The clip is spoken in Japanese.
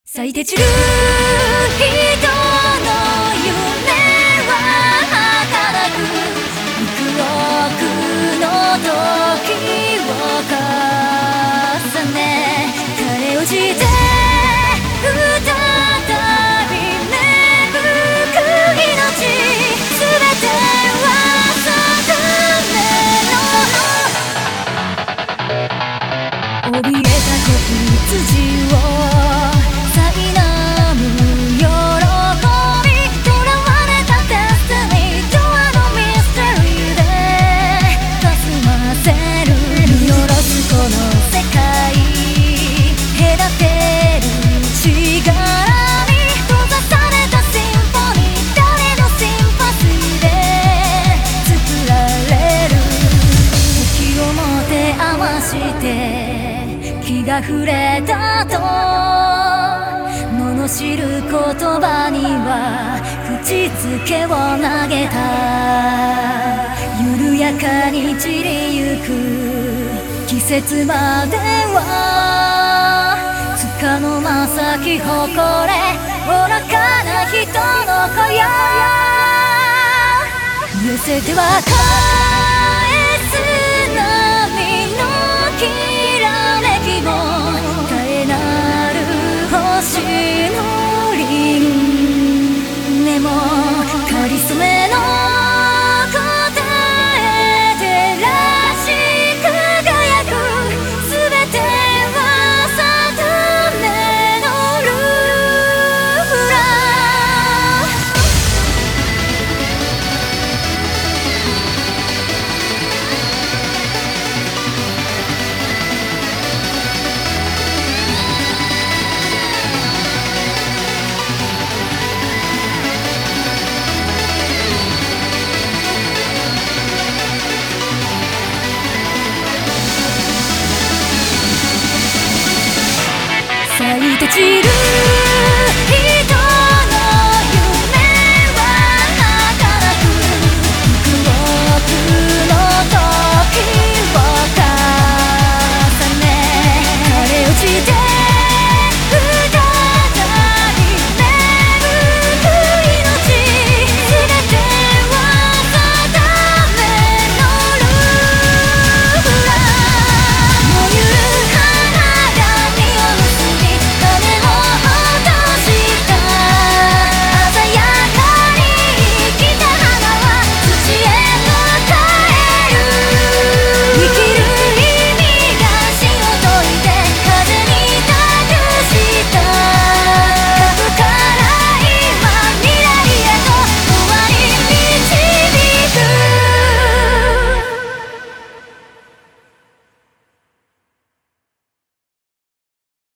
咲いて散る人の夢は儚く幾億の時を重ね枯れ落ちて再び芽吹く命すべては定めの怯えた子羊を気が触れたと罵る言葉には口づけを投げた緩やかに散りゆく季節までは束の間咲き誇れ愚かな人の子よ寄せては返す波のきらめきも絶えなる星の輪廻もかりそめの答え照らし輝くすべては定めのルーラ咲いて散る